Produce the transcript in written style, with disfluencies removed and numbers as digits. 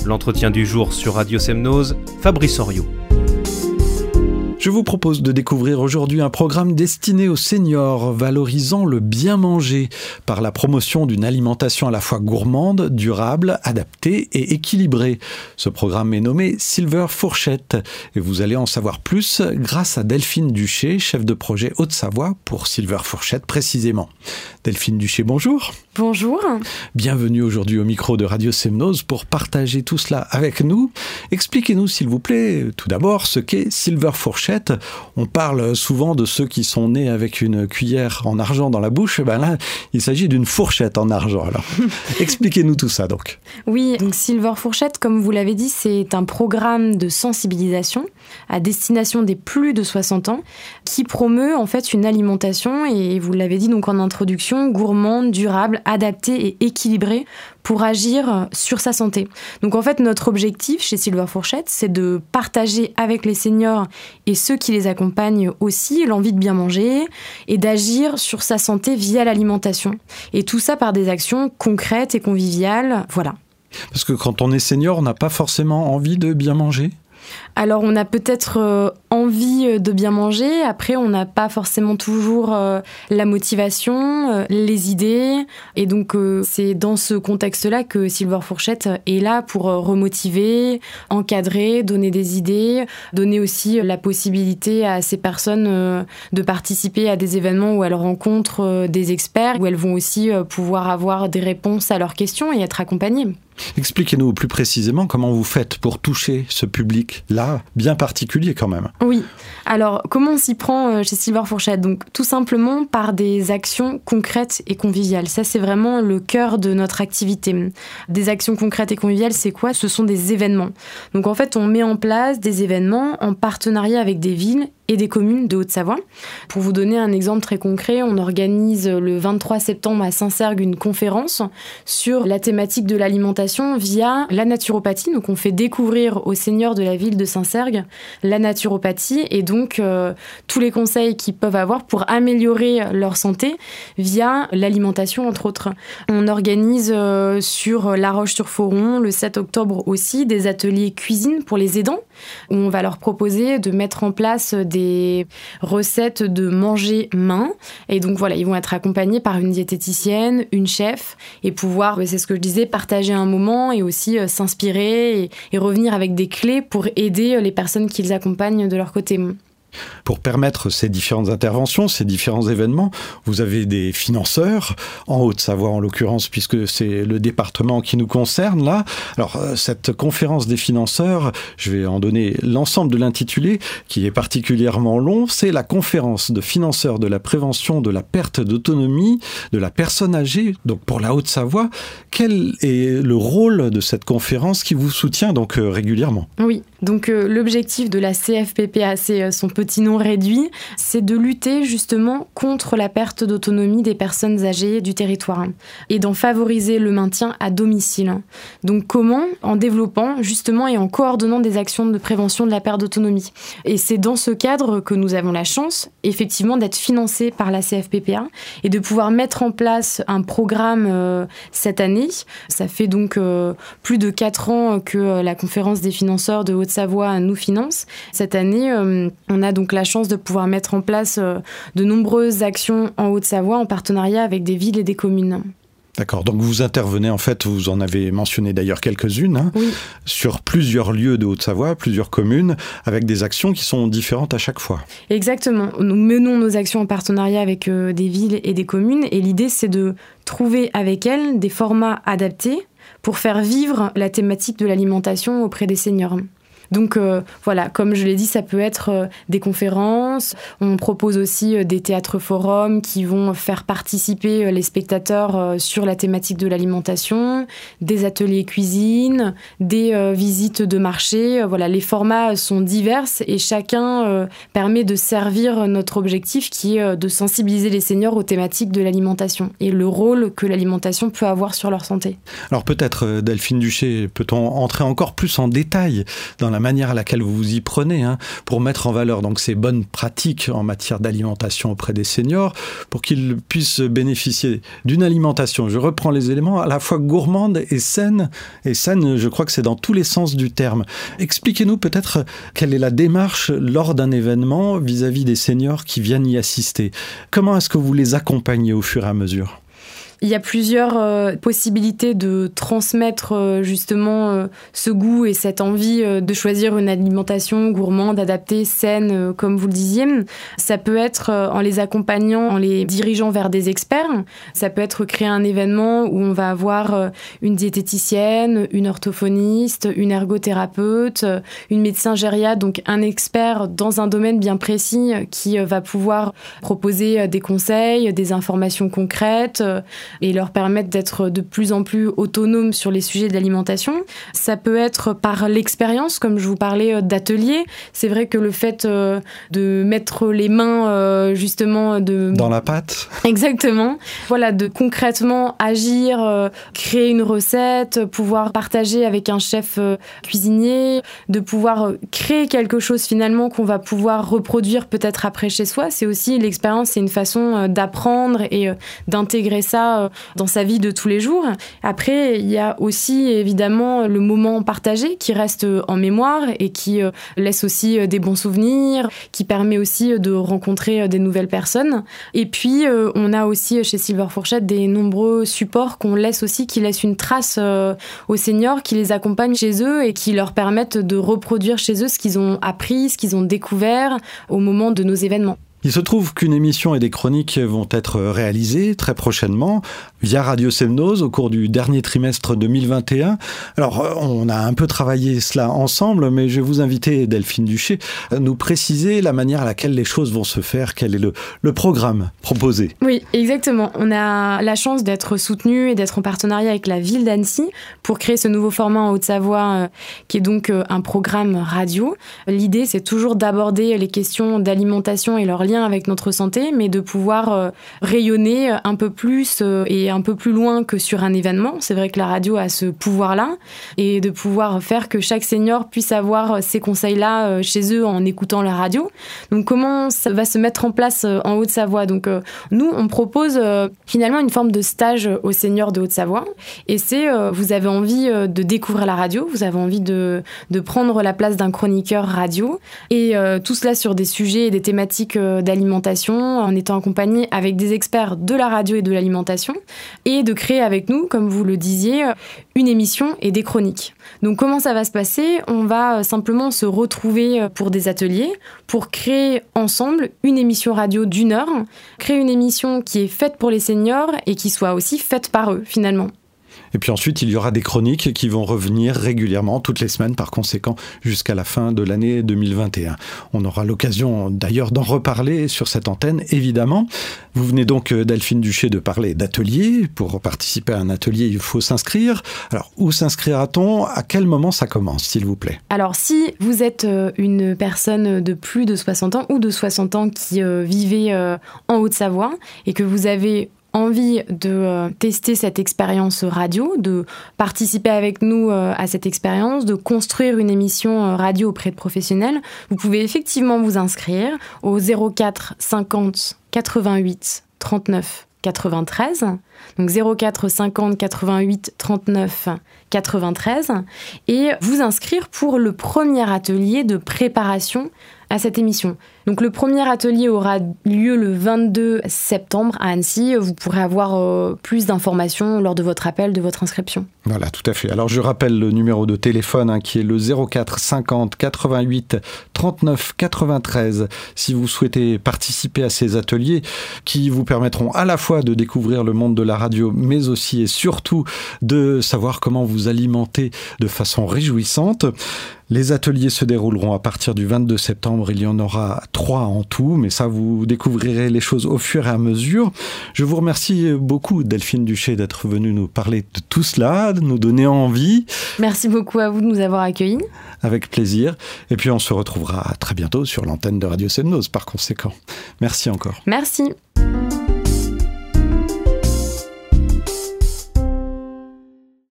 L'entretien du jour sur Radio Semnose, Fabrice Oriot. Je vous propose de découvrir aujourd'hui un programme destiné aux seniors, valorisant le bien manger par la promotion d'une alimentation à la fois gourmande, durable, adaptée et équilibrée. Ce programme est nommé Silver Fourchette et vous allez en savoir plus grâce à Delphine Duché, chef de projet Haute-Savoie pour Silver Fourchette précisément. Delphine Duché, bonjour. Bonjour. Bienvenue aujourd'hui au micro de Radio Semnose pour partager tout cela avec nous. Expliquez-nous s'il vous plaît tout d'abord ce qu'est Silver Fourchette. On parle souvent de ceux qui sont nés avec une cuillère en argent dans la bouche. Ben là, il s'agit d'une fourchette en argent. Alors, expliquez-nous tout ça donc. Oui, donc Silver Fourchette, comme vous l'avez dit, c'est un programme de sensibilisation à destination des plus de 60 ans qui promeut en fait une alimentation, et vous l'avez dit donc en introduction, gourmande, durable, adaptée et équilibrée pour agir sur sa santé. Donc en fait, notre objectif chez Silver Fourchette, c'est de partager avec les seniors et ceux qui les accompagnent aussi l'envie de bien manger et d'agir sur sa santé via l'alimentation. Et tout ça par des actions concrètes et conviviales, voilà. Parce que quand on est senior, on n'a pas forcément envie de bien manger ? Alors, on a peut-être envie de bien manger. Après, on n'a pas forcément toujours la motivation, les idées. Et donc, c'est dans ce contexte-là que Silver Fourchette est là pour remotiver, encadrer, donner des idées, donner aussi la possibilité à ces personnes de participer à des événements où elles rencontrent des experts, où elles vont aussi pouvoir avoir des réponses à leurs questions et être accompagnées. Expliquez-nous plus précisément comment vous faites pour toucher ce public-là, bien particulier quand même. Oui, alors comment on s'y prend chez Silver Fourchette ? Donc tout simplement par des actions concrètes et conviviales. Ça, c'est vraiment le cœur de notre activité. Des actions concrètes et conviviales, c'est quoi ? Ce sont des événements. Donc en fait, on met en place des événements en partenariat avec des villes et des communes de Haute-Savoie. Pour vous donner un exemple très concret, on organise le 23 septembre à Saint-Cergue une conférence sur la thématique de l'alimentation via la naturopathie. Donc on fait découvrir aux seniors de la ville de Saint-Cergue la naturopathie et donc tous les conseils qu'ils peuvent avoir pour améliorer leur santé via l'alimentation entre autres. On organise sur La Roche-sur-Foron le 7 octobre aussi des ateliers cuisine pour les aidants où on va leur proposer de mettre en place des recettes de manger main. Et donc voilà, ils vont être accompagnés par une diététicienne, une chef, et pouvoir, c'est ce que je disais, partager un moment et aussi s'inspirer et revenir avec des clés pour aider les personnes qu'ils accompagnent de leur côté. Pour permettre ces différentes interventions, ces différents événements, vous avez des financeurs, en Haute-Savoie en l'occurrence, puisque c'est le département qui nous concerne là. Alors, cette conférence des financeurs, je vais en donner l'ensemble de l'intitulé, qui est particulièrement long, c'est la conférence de financeurs de la prévention de la perte d'autonomie de la personne âgée, donc pour la Haute-Savoie. Quel est le rôle de cette conférence qui vous soutient donc régulièrement ? Oui, donc l'objectif de la CFPPA, c'est son petit nom réduit, c'est de lutter justement contre la perte d'autonomie des personnes âgées du territoire et d'en favoriser le maintien à domicile. Donc comment ? En développant justement et en coordonnant des actions de prévention de la perte d'autonomie. Et c'est dans ce cadre que nous avons la chance effectivement d'être financés par la CFPPA et de pouvoir mettre en place un programme cette année. Ça fait donc plus de 4 ans que la conférence des financeurs de Haute-Savoie nous finance. Cette année, on a donc la chance de pouvoir mettre en place de nombreuses actions en Haute-Savoie en partenariat avec des villes et des communes. D'accord, donc vous intervenez en fait, vous en avez mentionné d'ailleurs quelques-unes, oui, sur plusieurs lieux de Haute-Savoie, plusieurs communes, avec des actions qui sont différentes à chaque fois. Exactement, nous menons nos actions en partenariat avec des villes et des communes et l'idée c'est de trouver avec elles des formats adaptés pour faire vivre la thématique de l'alimentation auprès des seniors. Donc voilà, comme je l'ai dit, ça peut être des conférences. On propose aussi des théâtres-forums qui vont faire participer les spectateurs sur la thématique de l'alimentation, des ateliers cuisine, des visites de marché. Voilà, les formats sont divers et chacun permet de servir notre objectif qui est de sensibiliser les seniors aux thématiques de l'alimentation et le rôle que l'alimentation peut avoir sur leur santé. Alors peut-être, Delphine Duché, peut-on entrer encore plus en détail dans la manière à laquelle vous vous y prenez pour mettre en valeur donc ces bonnes pratiques en matière d'alimentation auprès des seniors, pour qu'ils puissent bénéficier d'une alimentation, je reprends les éléments, à la fois gourmande et saine, je crois que c'est dans tous les sens du terme. Expliquez-nous peut-être quelle est la démarche lors d'un événement vis-à-vis des seniors qui viennent y assister. Comment est-ce que vous les accompagnez au fur et à mesure ? Il y a plusieurs possibilités de transmettre justement ce goût et cette envie de choisir une alimentation gourmande, adaptée, saine, comme vous le disiez. Ça peut être en les accompagnant, en les dirigeant vers des experts. Ça peut être créer un événement où on va avoir une diététicienne, une orthophoniste, une ergothérapeute, une médecin gériatre, donc un expert dans un domaine bien précis qui va pouvoir proposer des conseils, des informations concrètes, et leur permettre d'être de plus en plus autonomes sur les sujets de l'alimentation. Ça peut être par l'expérience, comme je vous parlais d'ateliers. C'est vrai que le fait de mettre les mains justement dans la pâte. Exactement. Voilà, de concrètement agir, créer une recette, pouvoir partager avec un chef cuisinier, de pouvoir créer quelque chose finalement qu'on va pouvoir reproduire peut-être après chez soi. C'est aussi l'expérience, c'est une façon d'apprendre et d'intégrer ça dans sa vie de tous les jours. Après, il y a aussi évidemment le moment partagé qui reste en mémoire et qui laisse aussi des bons souvenirs, qui permet aussi de rencontrer des nouvelles personnes. Et puis, on a aussi chez Silver Fourchette des nombreux supports qu'on laisse aussi, qui laissent une trace aux seniors, qui les accompagnent chez eux et qui leur permettent de reproduire chez eux ce qu'ils ont appris, ce qu'ils ont découvert au moment de nos événements. Il se trouve qu'une émission et des chroniques vont être réalisées très prochainement via Radio Semnoz au cours du dernier trimestre 2021. Alors, on a un peu travaillé cela ensemble, mais je vais vous inviter, Delphine Duché, à nous préciser la manière à laquelle les choses vont se faire, quel est le programme proposé. Oui, exactement. On a la chance d'être soutenu et d'être en partenariat avec la ville d'Annecy pour créer ce nouveau format en Haute-Savoie, qui est donc un programme radio. L'idée, c'est toujours d'aborder les questions d'alimentation et leur lien avec notre santé, mais de pouvoir rayonner un peu plus et un peu plus loin que sur un événement. C'est vrai que la radio a ce pouvoir-là, et de pouvoir faire que chaque senior puisse avoir ces conseils-là chez eux en écoutant la radio. Donc comment ça va se mettre en place en Haute-Savoie ? Donc nous, on propose finalement une forme de stage aux seniors de Haute-Savoie, et c'est vous avez envie de découvrir la radio, vous avez envie de prendre la place d'un chroniqueur radio, et tout cela sur des sujets et des thématiques d'alimentation, en étant accompagné avec des experts de la radio et de l'alimentation, et de créer avec nous, comme vous le disiez, une émission et des chroniques. Donc comment ça va se passer ? On va simplement se retrouver pour des ateliers, pour créer ensemble une émission radio d'1 heure, créer une émission qui est faite pour les seniors et qui soit aussi faite par eux finalement. Et puis ensuite, il y aura des chroniques qui vont revenir régulièrement, toutes les semaines, par conséquent, jusqu'à la fin de l'année 2021. On aura l'occasion d'ailleurs d'en reparler sur cette antenne, évidemment. Vous venez donc, Delphine Duché, de parler d'ateliers. Pour participer à un atelier, il faut s'inscrire. Alors, où s'inscrira-t-on ? À quel moment ça commence, s'il vous plaît ? Alors, si vous êtes une personne de plus de 60 ans ou de 60 ans qui vivez en Haute-Savoie et que vous avez envie de tester cette expérience radio, de participer avec nous à cette expérience, de construire une émission radio auprès de professionnels, vous pouvez effectivement vous inscrire au 04 50 88 39 93, donc 04 50 88 39 93, et vous inscrire pour le premier atelier de préparation à cette émission. Donc le premier atelier aura lieu le 22 septembre à Annecy. Vous pourrez avoir plus d'informations lors de votre appel, de votre inscription. Voilà, tout à fait. Alors je rappelle le numéro de téléphone qui est le 04 50 88 39 93 si vous souhaitez participer à ces ateliers qui vous permettront à la fois de découvrir le monde de la radio, mais aussi et surtout de savoir comment vous alimenter de façon réjouissante. Les ateliers se dérouleront à partir du 22 septembre. Il y en aura 3 en tout, mais ça, vous découvrirez les choses au fur et à mesure. Je vous remercie beaucoup, Delphine Duché, d'être venue nous parler de tout cela, de nous donner envie. Merci beaucoup à vous de nous avoir accueillis. Avec plaisir. Et puis, on se retrouvera très bientôt sur l'antenne de Radio Semnoz, par conséquent. Merci encore. Merci.